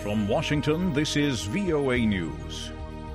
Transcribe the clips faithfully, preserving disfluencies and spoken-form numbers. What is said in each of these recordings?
From Washington, this is V O A News.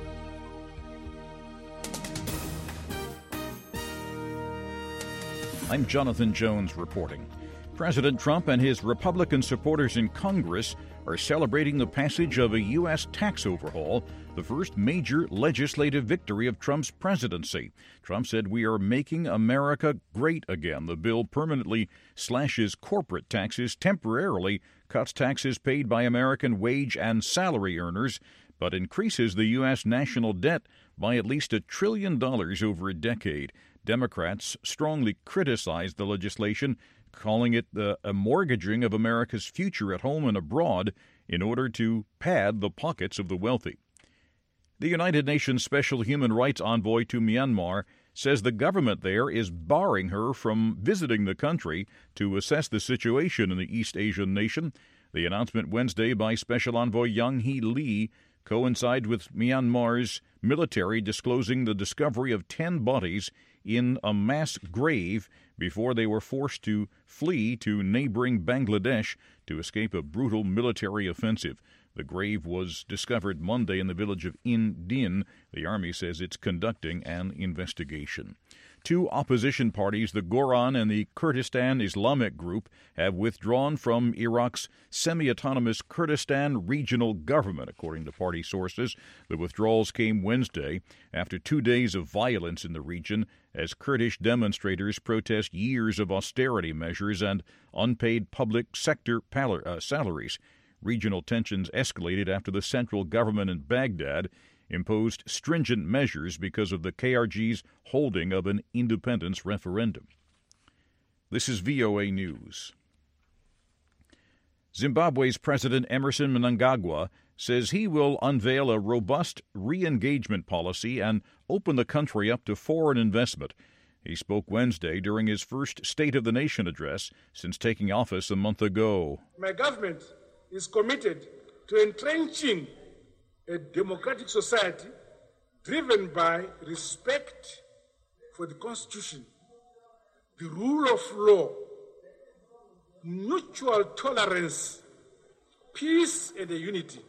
I'm Jonathan Jones reporting. President Trump and his Republican supporters in Congress are celebrating the passage of a U S tax overhaul, the first major legislative victory of Trump's presidency. Trump said, "We are making America great again." The bill permanently slashes corporate taxes, temporarily cuts taxes paid by American wage and salary earners, but increases the U S national debt by at least a trillion dollars over a decade. Democrats strongly criticized the legislation, calling it the, a mortgaging of America's future at home and abroad in order to pad the pockets of the wealthy. The United Nations Special Human Rights Envoy to Myanmar says the government there is barring her from visiting the country to assess the situation in the East Asian nation. The announcement Wednesday by Special Envoy Yang Hee Lee coincides with Myanmar's military disclosing the discovery of ten bodies in a mass grave before they were forced to flee to neighboring Bangladesh to escape a brutal military offensive. The grave was discovered Monday in the village of In Din. The Army says it's conducting an investigation. Two opposition parties, the Goran and the Kurdistan Islamic Group, have withdrawn from Iraq's semi-autonomous Kurdistan regional government, according to party sources. The withdrawals came Wednesday after two days of violence in the region as Kurdish demonstrators protest years of austerity measures and unpaid public sector pal- uh, salaries. Regional tensions escalated after the central government in Baghdad imposed stringent measures because of the K R G's holding of an independence referendum. This is V O A News. Zimbabwe's President Emmerson Mnangagwa says he will unveil a robust re-engagement policy and open the country up to foreign investment. He spoke Wednesday during his first State of the Nation address since taking office a month ago. My government is committed to entrenching a democratic society driven by respect for the Constitution, the rule of law, mutual tolerance, peace, and unity.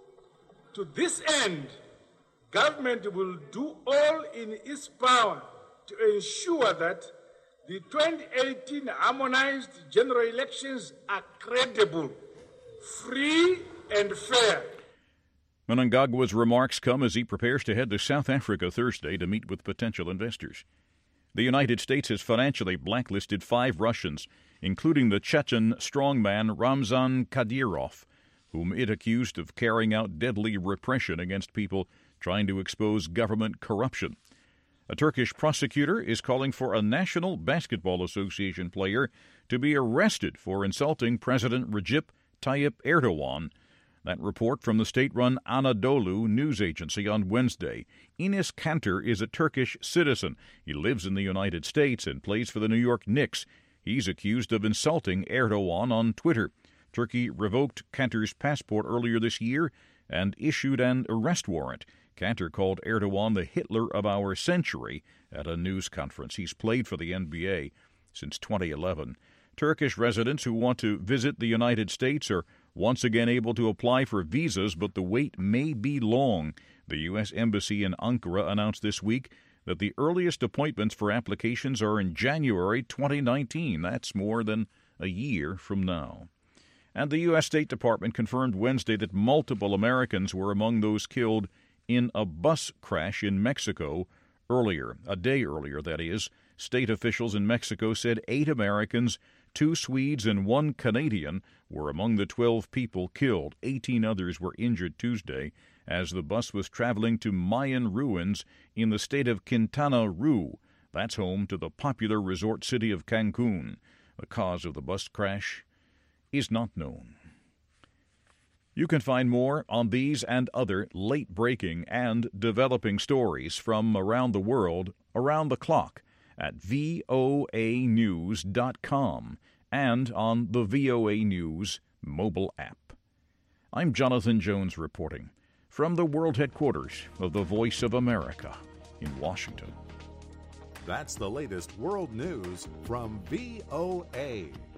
To this end, government will do all in its power to ensure that the twenty eighteen harmonized general elections are credible, free, and fair. Mnangagwa's remarks come as he prepares to head to South Africa Thursday to meet with potential investors. The United States has financially blacklisted five Russians, including the Chechen strongman Ramzan Kadyrov, whom it accused of carrying out deadly repression against people trying to expose government corruption. A Turkish prosecutor is calling for a National Basketball Association player to be arrested for insulting President Recep Tayyip Erdogan. That report from the state-run Anadolu news agency on Wednesday. Enes Kanter is a Turkish citizen. He lives in the United States and plays for the New York Knicks. He's accused of insulting Erdogan on Twitter. Turkey revoked Kanter's passport earlier this year and issued an arrest warrant. Kanter called Erdogan the Hitler of our century at a news conference. He's played for the N B A since twenty eleven. Turkish residents who want to visit the United States are once again able to apply for visas, but the wait may be long. The U S Embassy in Ankara announced this week that the earliest appointments for applications are in January twenty nineteen. That's more than a year from now. And the U S State Department confirmed Wednesday that multiple Americans were among those killed in a bus crash in Mexico earlier, a day earlier, that is. State officials in Mexico said eight Americans, two Swedes, and one Canadian were among the twelve people killed. Eighteen others were injured Tuesday as the bus was traveling to Mayan ruins in the state of Quintana Roo. That's home to the popular resort city of Cancun. The cause of the bus crash is not known. You can find more on these and other late-breaking and developing stories from around the world, around the clock, at V O A news dot com and on the V O A News mobile app. I'm Jonathan Jones reporting from the world headquarters of the Voice of America in Washington. That's the latest world news from V O A.